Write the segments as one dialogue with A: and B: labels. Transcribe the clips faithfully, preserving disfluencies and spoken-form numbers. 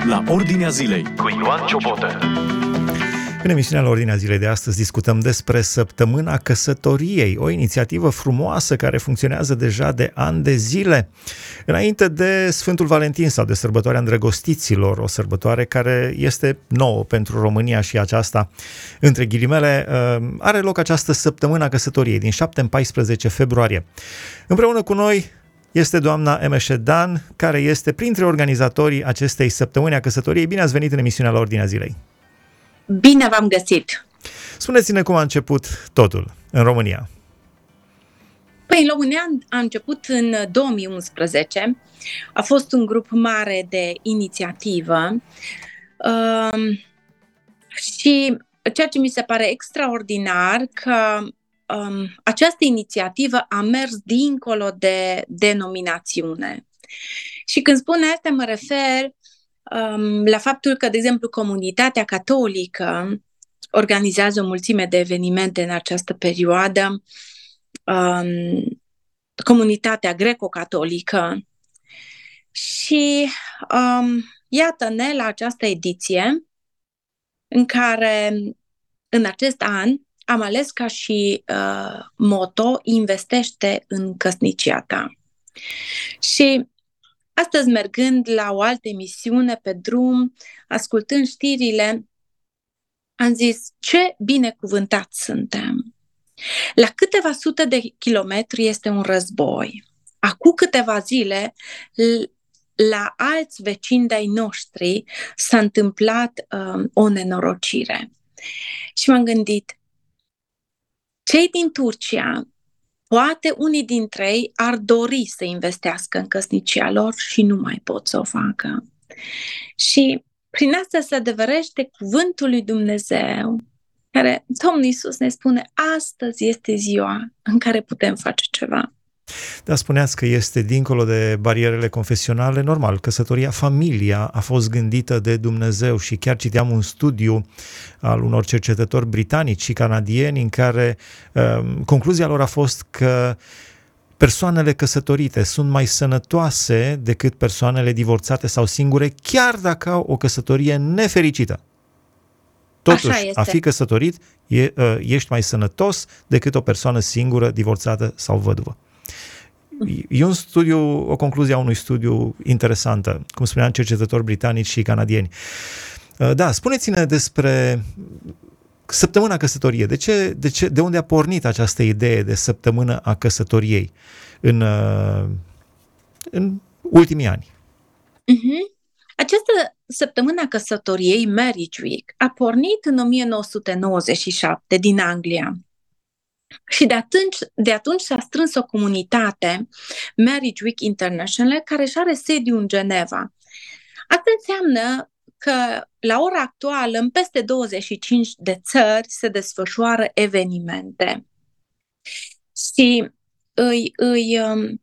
A: la Ordinea Zilei cu Ioan Ciobotă.
B: În emisiunea la Ordinea Zilei de astăzi discutăm despre Săptămâna Căsătoriei, o inițiativă frumoasă care funcționează deja de ani de zile. Înainte de Sfântul Valentin sau de sărbătoarea îndrăgostiților, o sărbătoare care este nouă pentru România și aceasta, între ghilimele, are loc această Săptămâna Căsătoriei din șapte în paisprezece februarie. Împreună cu noi este doamna Emeșe Dan, care este printre organizatorii acestei Săptămâni a Căsătoriei. Bine ați venit în emisiunea la Ordinea Zilei!
C: Bine v-am găsit!
B: Spuneți-ne cum a început totul în România.
C: Păi, în România a început în două mii unsprezece. A fost un grup mare de inițiativă uh, și ceea ce mi se pare extraordinar că um, această inițiativă a mers dincolo de denominațiune. Și când spun asta mă refer um, la faptul că, de exemplu, comunitatea catolică organizează o mulțime de evenimente în această perioadă, um, comunitatea greco-catolică și um, iată-ne la această ediție în care în acest an am ales ca și uh, moto investește în căsnicia ta. Și astăzi, mergând la o altă emisiune pe drum, ascultând știrile, am zis, ce binecuvântați suntem! La câteva sute de kilometri este un război. Acum câteva zile, la alți vecini de-ai noștri s-a întâmplat um, o nenorocire. Și m-am gândit, cei din Turcia, poate unii dintre ei ar dori să investească în căsnicia lor și nu mai pot să o facă. Și prin asta se adeverește cuvântul lui Dumnezeu, care Domnul Iisus ne spune, astăzi este ziua în care putem face ceva.
B: Dar spuneați că este dincolo de barierele confesionale, normal, căsătoria, familia a fost gândită de Dumnezeu și chiar citeam un studiu al unor cercetători britanici și canadieni în care um, concluzia lor a fost că persoanele căsătorite sunt mai sănătoase decât persoanele divorțate sau singure, chiar dacă au o căsătorie nefericită. Totuși, a fi căsătorit, e, ești mai sănătos decât o persoană singură, divorțată sau văduvă. E un studiu, o concluzie a unui studiu interesantă, cum spuneam, cercetători britanici și canadieni. Da, spuneți-ne despre Săptămâna Căsătoriei. De ce, de ce, de unde a pornit această idee de Săptămână a Căsătoriei în, în ultimii ani?
C: Uh-huh. Această Săptămână a Căsătoriei, Marriage Week, a pornit în o mie nouă sute nouăzeci și șapte din Anglia. Și de atunci, de atunci s-a strâns o comunitate, Marriage Week International, care își are sediu în Geneva. Asta înseamnă că la ora actuală în peste douăzeci și cinci de țări se desfășoară evenimente. Și îi, îi, um,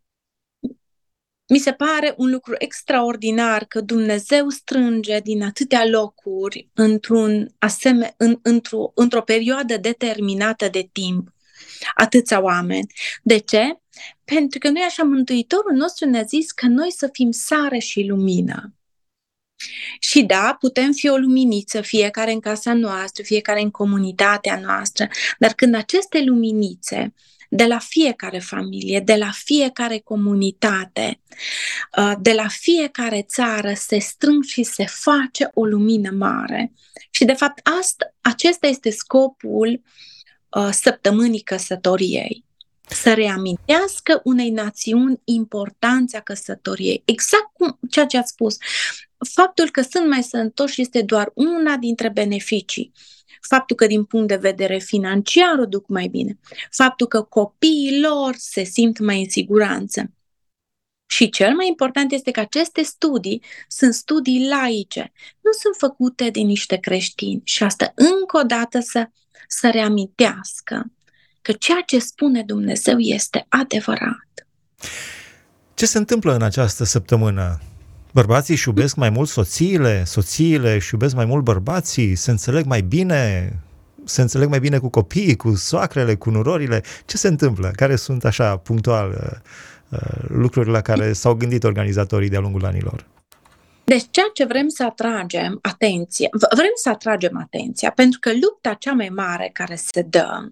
C: mi se pare un lucru extraordinar că Dumnezeu strânge din atâtea locuri într-un aseme, în, într-o, într-o perioadă determinată de timp atâția oameni. De ce? Pentru că noi așa Mântuitorul nostru ne-a zis că noi să fim sare și lumină. Și da, putem fi o luminiță, fiecare în casa noastră, fiecare în comunitatea noastră, dar când aceste luminițe de la fiecare familie, de la fiecare comunitate, de la fiecare țară se strâng și se face o lumină mare. Și de fapt asta, acesta este scopul uh, Săptămânii Căsătoriei. Să reamintească unei națiuni importanța căsătoriei. Exact cum ceea ce ați spus. Faptul că sunt mai sănătoși este doar una dintre beneficii. Faptul că din punct de vedere financiar o duc mai bine. Faptul că copiii lor se simt mai în siguranță. Și cel mai important este că aceste studii sunt studii laice. Nu sunt făcute de niște creștini. Și asta încă o dată să, să reamintească că ceea ce spune Dumnezeu este adevărat.
B: Ce se întâmplă în această săptămână? Bărbații își iubesc mai mult soțiile, soțiile își iubesc mai mult bărbații, se înțeleg mai bine, se înțeleg mai bine cu copiii, cu soacrele, cu nurorile. Ce se întâmplă? Care sunt așa punctual lucruri la care s-au gândit organizatorii de-a lungul anilor?
C: Deci ceea ce vrem să atragem atenție, v- vrem să atragem atenția, pentru că lupta cea mai mare care se dă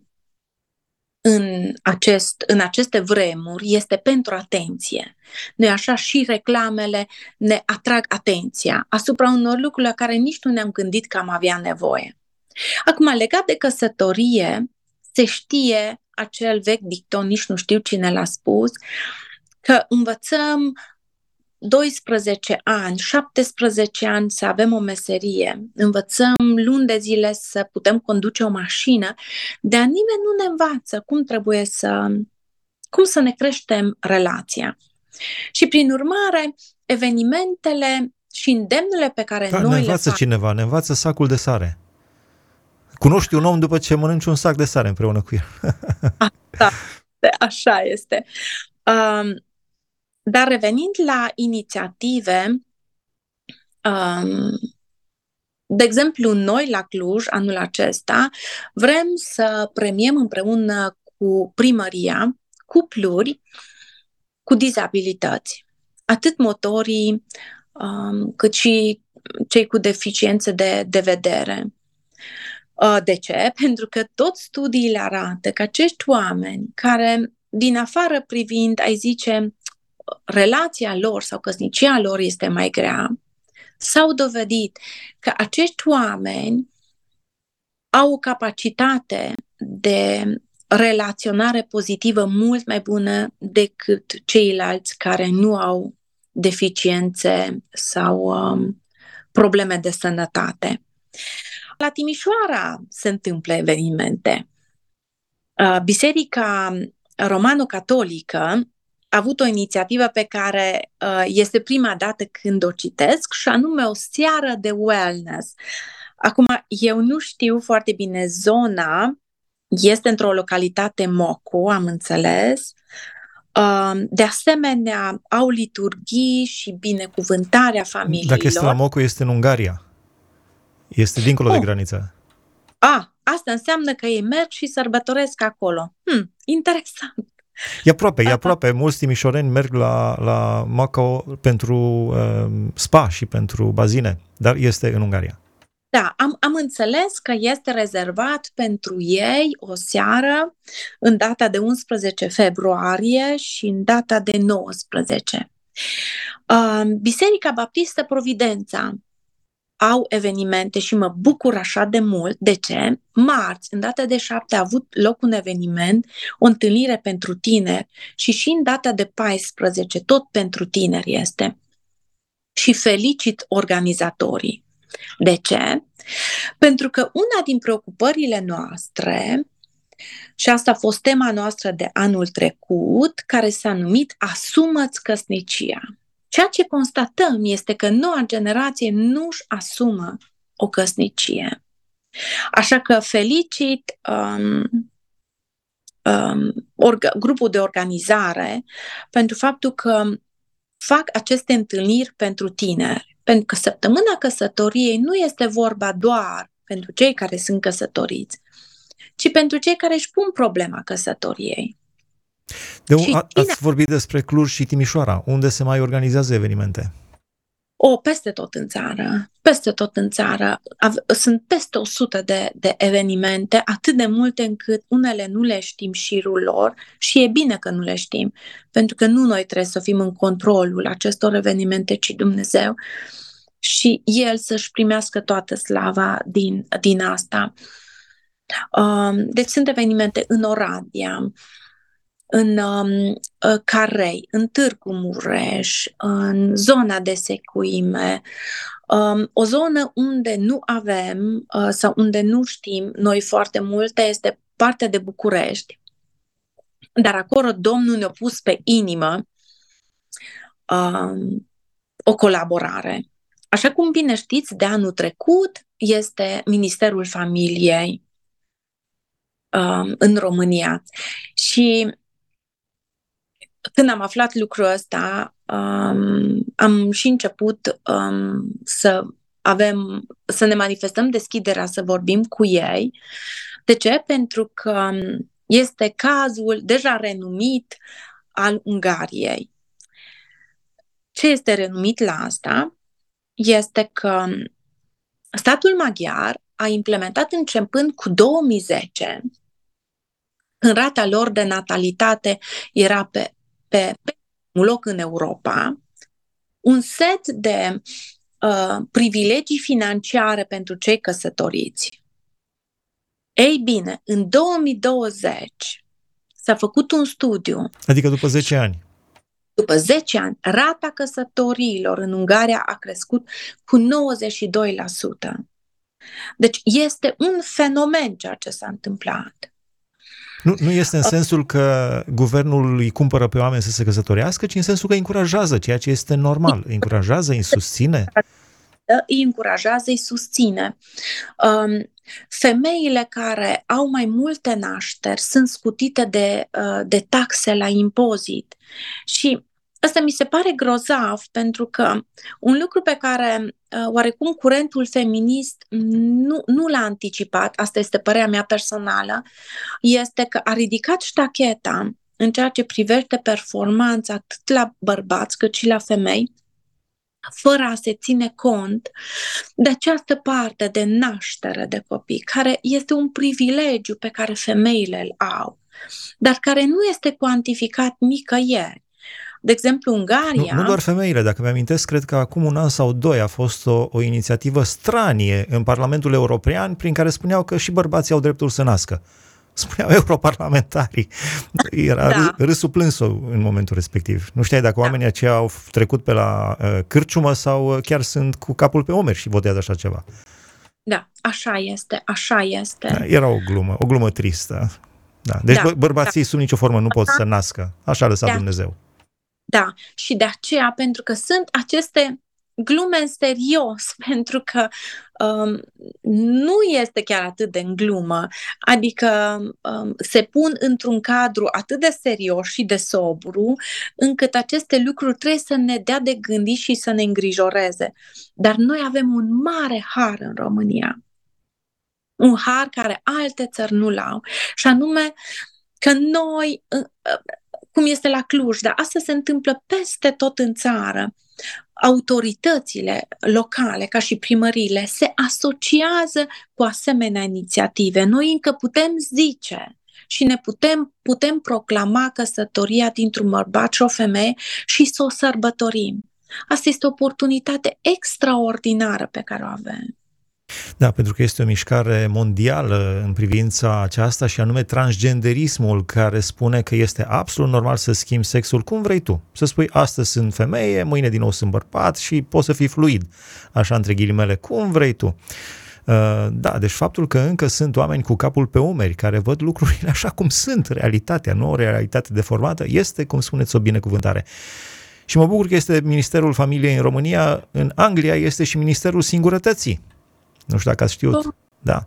C: în, acest, în aceste vremuri este pentru atenție. Nu așa? Și reclamele ne atrag atenția asupra unor lucruri la care nici nu ne-am gândit că am avea nevoie. Acum, legat de căsătorie, se știe acel vechi dicton, nici nu știu cine l-a spus, că învățăm doisprezece ani, șaptesprezece ani să avem o meserie, învățăm luni de zile să putem conduce o mașină, dar nimeni nu ne învață cum trebuie să, cum să ne creștem relația. Și prin urmare, evenimentele și îndemnurile pe care
B: Da, ne
C: noi le
B: învață
C: facem...
B: cineva, ne învață sacul de sare. Cunoști un om după ce mănânci un sac de sare împreună cu el.
C: Așa, așa este. Um, dar revenind la inițiative, um, de exemplu, noi la Cluj, anul acesta, vrem să premiem împreună cu primăria cupluri cu dizabilități, atât motorii, um, cât și cei cu deficiențe de, de vedere. Uh, de ce? Pentru că tot studiile arată că acești oameni care, din afară privind, ai zice, relația lor sau căsnicia lor este mai grea, s-au dovedit că acești oameni au o capacitate de relaționare pozitivă mult mai bună decât ceilalți care nu au deficiențe sau um, probleme de sănătate. La Timișoara se întâmplă evenimente. Uh, Biserica Romano-Catolică a avut o inițiativă pe care uh, este prima dată când o citesc, și anume o seară de wellness. Acum, eu nu știu foarte bine zona, este într-o localitate Moco, am înțeles. Uh, de asemenea, au liturghii și binecuvântarea familiilor.
B: Dacă este la Moco, este în Ungaria. Este dincolo
C: oh.
B: de graniță.
C: Ah, asta înseamnă că ei merg și sărbătoresc acolo. Hm, interesant.
B: E aproape, e aproape. Mulți timișoreni merg la, la Macao pentru uh, spa și pentru bazine, dar este în Ungaria.
C: Da, am, am înțeles că este rezervat pentru ei o seară în data de unsprezece februarie și în data de nouăsprezece. Uh, Biserica Baptistă Providența au evenimente și mă bucur așa de mult. De ce? Marți, în data de șapte, a avut loc un eveniment, o întâlnire pentru tineri, și și în data de paisprezece, tot pentru tineri este. Și felicit organizatorii. De ce? Pentru că una din preocupările noastre, și asta a fost tema noastră de anul trecut, care s-a numit Asumă-ți căsnicia. Ceea ce constatăm este că noua generație nu-și asumă o căsnicie. Așa că felicit um, um, orga, grupul de organizare pentru faptul că fac aceste întâlniri pentru tineri. Pentru că săptămâna căsătoriei nu este vorba doar pentru cei care sunt căsătoriți, ci pentru cei care își pun problema căsătoriei.
B: De un, a, ați vorbit despre Cluj și Timișoara. Unde se mai organizează evenimente?
C: O, peste tot în țară. Peste tot în țară. Sunt peste o sută de, de evenimente, atât de multe încât unele nu le știm șirul lor, și e bine că nu le știm, pentru că nu noi trebuie să fim în controlul acestor evenimente, ci Dumnezeu, și El să-și primească toată slava din, din asta. Deci sunt evenimente în Oradea, în um, Carei, în Târgu Mureș, în zona de Secuime, um, o zonă unde nu avem uh, sau unde nu știm noi foarte multe este partea de București, dar acolo Domnul ne-a pus pe inimă um, o colaborare. Așa cum bine știți, de anul trecut este Ministerul Familiei um, în România. Și când am aflat lucrul ăsta, um, am și început um, să avem, să ne manifestăm deschiderea să vorbim cu ei. De ce? Pentru că este cazul deja renumit al Ungariei. Ce este renumit la asta? este că statul maghiar a implementat începând cu două mii zece, când rata lor de natalitate era pe, pe, pe un loc în Europa, un set de uh, privilegii financiare pentru cei căsătoriți. Ei bine, în două mii douăzeci s-a făcut un studiu.
B: Adică după zece ani.
C: După zece ani, rata căsătoriilor în Ungaria a crescut cu nouăzeci și doi la sută. Deci este un fenomen ceea ce s-a întâmplat.
B: Nu, nu este în sensul că guvernul îi cumpără pe oameni să se căsătorească, ci în sensul că îi încurajează, ceea ce este normal. Îi încurajează, îi susține.
C: Îi încurajează, îi susține. Um, femeile care au mai multe nașteri sunt scutite de, uh, de taxe la impozit. Și asta mi se pare grozav, pentru că un lucru pe care uh, oarecum curentul feminist nu, nu l-a anticipat, asta este părerea mea personală, este că a ridicat ștacheta în ceea ce privește performanța atât la bărbați cât și la femei, fără a se ține cont de această parte de naștere de copii, care este un privilegiu pe care femeile îl au, dar care nu este cuantificat nicăieri. De exemplu, Ungaria...
B: Nu, nu doar femeile, dacă mi-amintesc, cred că acum un an sau doi a fost o, o inițiativă stranie în Parlamentul European prin care spuneau că și bărbații au dreptul să nască. Spuneau europarlamentarii. Era da. râsul plânsul în momentul respectiv. Nu știai dacă oamenii aceia au trecut pe la uh, cârciumă sau chiar sunt cu capul pe umeri și votează așa ceva.
C: Da, așa este, așa este.
B: Da, era o glumă, o glumă tristă. Da. Deci da, bărbații da. sub nicio formă nu pot să nască. Așa a lăsat da. Dumnezeu.
C: Da, și de aceea, pentru că sunt aceste glume în serios, pentru că um, nu este chiar atât de în glumă, adică um, se pun într-un cadru atât de serios și de sobru, încât aceste lucruri trebuie să ne dea de gândit și să ne îngrijoreze. Dar noi avem un mare har în România, un har care alte țări nu l-au, și anume că noi... cum este la Cluj, dar asta se întâmplă peste tot în țară. Autoritățile locale, ca și primăriile, se asociază cu asemenea inițiative. Noi încă putem zice și ne putem, putem proclama căsătoria dintr-un bărbat și o femeie și să o sărbătorim. Asta este o oportunitate extraordinară pe care o avem.
B: Da, pentru că este o mișcare mondială în privința aceasta și anume transgenderismul, care spune că este absolut normal să schimbi sexul cum vrei tu. Să spui astăzi sunt femeie, mâine din nou sunt bărbat și poți să fii fluid, așa între ghilimele, cum vrei tu. Da, deci faptul că încă sunt oameni cu capul pe umeri care văd lucrurile așa cum sunt, realitatea, nu o realitate deformată, este, cum spuneți, o binecuvântare. Și mă bucur că este Ministerul Familiei în România, în Anglia este și Ministerul Singurătății. Nu știu dacă ați știut. Da.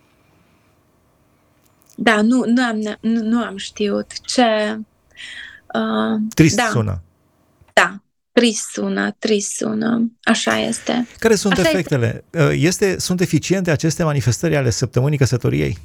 C: Da, nu, nu, am, nu, nu am știut. Ce... Uh,
B: trist
C: da.
B: sună.
C: Da, trist sună, trist sună. Așa este.
B: Care sunt
C: Așa
B: efectele? Este... Este, sunt eficiente aceste manifestări ale săptămânii căsătoriei?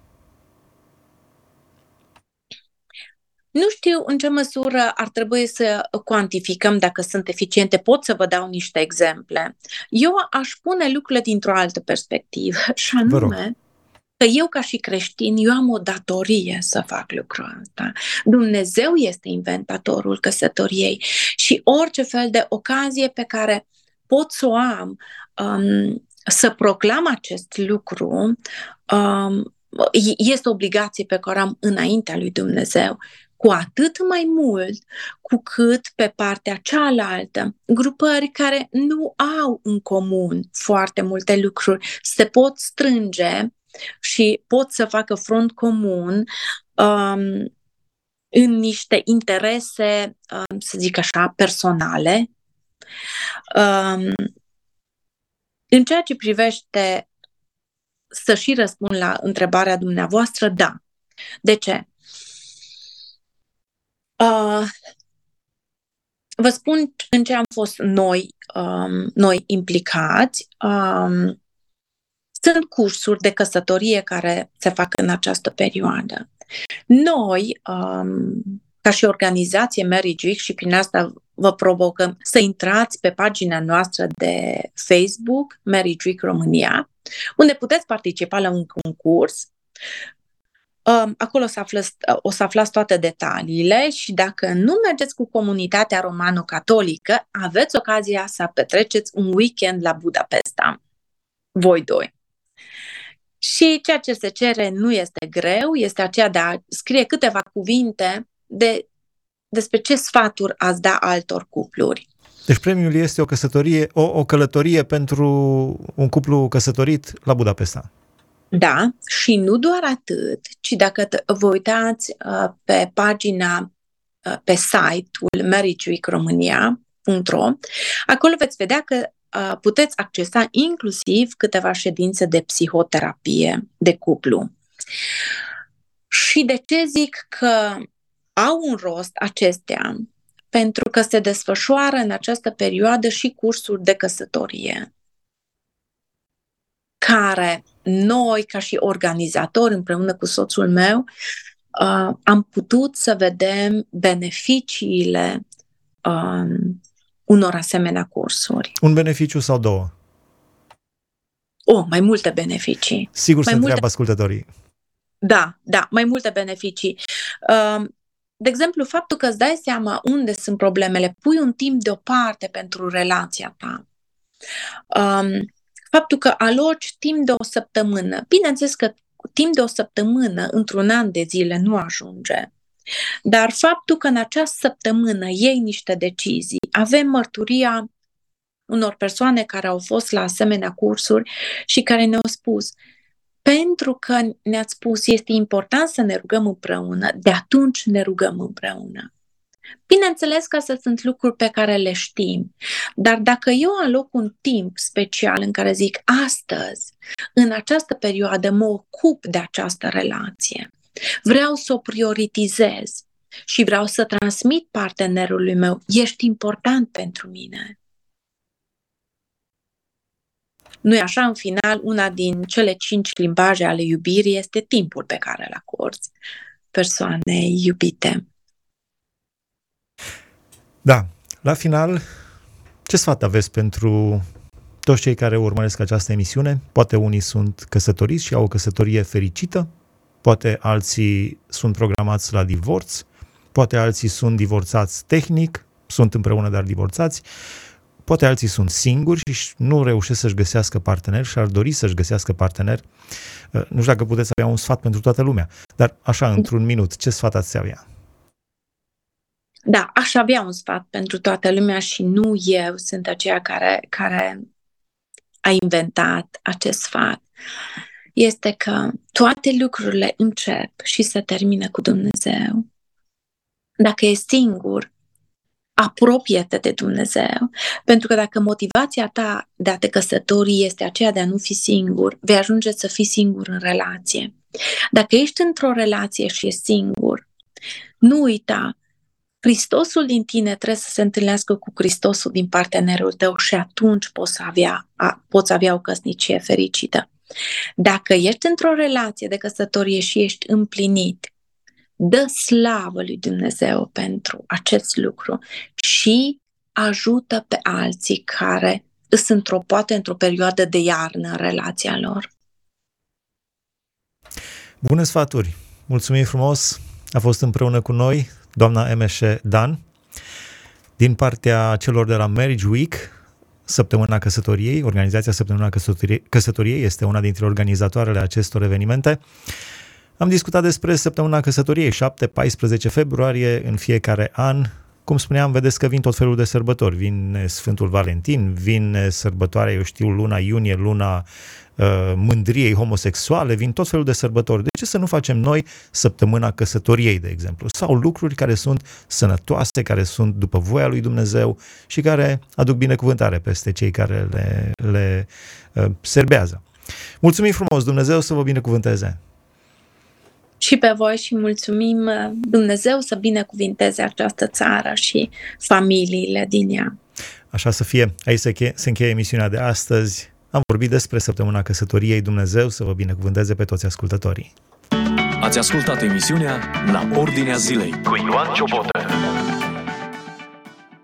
C: Nu știu în ce măsură ar trebui să cuantificăm dacă sunt eficiente. Pot să vă dau niște exemple. Eu aș pune lucrurile dintr-o altă perspectivă, și anume că eu ca și creștin, eu am o datorie să fac lucrul ăsta. Dumnezeu este inventatorul căsătoriei și orice fel de ocazie pe care pot să o am um, să proclam acest lucru um, este o obligație pe care o am înaintea lui Dumnezeu. Cu atât mai mult cu cât pe partea cealaltă grupări care nu au în comun foarte multe lucruri se pot strânge și pot să facă front comun um, în niște interese, um, să zic așa, personale. Um, în ceea ce privește, să și răspund la întrebarea dumneavoastră, da. De ce? Uh, vă spun în ce am fost noi, um, noi implicați. Um, sunt cursuri de căsătorie care se fac în această perioadă. Noi, um, ca și organizație Marriage Week, și prin asta vă provocăm să intrați pe pagina noastră de Facebook, Marriage Week România, unde puteți participa la un concurs. Acolo o să, aflați, o să aflați toate detaliile și dacă nu mergeți cu comunitatea romano-catolică, aveți ocazia să petreceți un weekend la Budapesta, voi doi. Și ceea ce se cere nu este greu, este aceea de a scrie câteva cuvinte de, despre ce sfaturi ați da altor cupluri.
B: Deci premiul este o căsătorie, o, o călătorie pentru un cuplu căsătorit la Budapesta.
C: Da, și nu doar atât, ci dacă vă uitați uh, pe pagina, uh, pe site-ul marriage week romania punct ro, acolo veți vedea că uh, puteți accesa inclusiv câteva ședințe de psihoterapie de cuplu. Și de ce zic că au un rost acestea? Pentru că se desfășoară în această perioadă și cursuri de căsătorie, care noi, ca și organizatori, împreună cu soțul meu, uh, am putut să vedem beneficiile um, unor asemenea cursuri.
B: Un beneficiu sau două?
C: O, mai multe beneficii.
B: Sigur
C: mai
B: se
C: multe...
B: întreabă ascultătorii.
C: Da, da, mai multe beneficii. Uh, de exemplu, faptul că îți dai seama unde sunt problemele, pui un timp deoparte pentru relația ta. Um, Faptul că aloci timp de o săptămână, bineînțeles că timp de o săptămână într-un an de zile nu ajunge, dar faptul că în această săptămână iei niște decizii, avem mărturia unor persoane care au fost la asemenea cursuri și care ne-au spus, pentru că ne-ați spus este important să ne rugăm împreună, de atunci ne rugăm împreună. Bineînțeles că astea sunt lucruri pe care le știm, dar dacă eu aloc un timp special în care zic astăzi, în această perioadă mă ocup de această relație, vreau să o prioritizez și vreau să transmit partenerului meu, ești important pentru mine. Nu-i așa, în final, una din cele cinci limbaje ale iubirii este timpul pe care îl acorzi persoanei iubite.
B: Da, la final, ce sfat aveți pentru toți cei care urmăresc această emisiune? Poate unii sunt căsătoriți și au o căsătorie fericită, poate alții sunt programați la divorț, poate alții sunt divorțați tehnic, sunt împreună, dar divorțați, poate alții sunt singuri și nu reușesc să-și găsească partener și ar dori să-și găsească partener. Nu știu dacă puteți avea un sfat pentru toată lumea, dar așa, într-un minut, ce sfat ați avea?
C: Da, aș avea un sfat pentru toată lumea și nu eu sunt aceea care, care a inventat acest sfat. Este că toate lucrurile încep și se termină cu Dumnezeu. Dacă ești singur, apropie-te de Dumnezeu. Pentru că dacă motivația ta de a te căsători este aceea de a nu fi singur, vei ajunge să fii singur în relație. Dacă ești într-o relație și ești singur, nu uita, Hristosul din tine trebuie să se întâlnească cu Hristosul din partenerul tău și atunci poți avea, a, poți avea o căsnicie fericită. Dacă ești într-o relație de căsătorie și ești împlinit, dă slavă lui Dumnezeu pentru acest lucru și ajută pe alții care sunt într-o, poate într-o perioadă de iarnă în relația lor.
B: Bune sfaturi! Mulțumim frumos! A fost împreună cu noi doamna Emeșe Dan, din partea celor de la Marriage Week, Săptămâna Căsătoriei. Organizația Săptămâna Căsătoriei, Căsătoriei este una dintre organizatoarele acestor evenimente. Am discutat despre Săptămâna Căsătoriei, șapte paisprezece februarie în fiecare an. Cum spuneam, vedeți că vin tot felul de sărbători. Vin Sfântul Valentin, vin sărbătoarea, eu știu, luna iunie, luna uh, mândriei homosexuale, vin tot felul de sărbători. De ce să nu facem noi Săptămâna Căsătoriei, de exemplu? Sau lucruri care sunt sănătoase, care sunt după voia lui Dumnezeu și care aduc binecuvântare peste cei care le, le uh, serbează. Mulțumim frumos, Dumnezeu să vă binecuvânteze!
C: Și pe voi și mulțumim Dumnezeu să binecuvinteze această țară și familiile din ea.
B: Așa să fie. Aici se încheie, se încheie emisiunea de astăzi. Am vorbit despre Săptămâna Căsătoriei. Dumnezeu să vă binecuvânteze pe toți ascultătorii.
A: Ați ascultat emisiunea La Ordinea Zilei cu Ioan Ciobotă.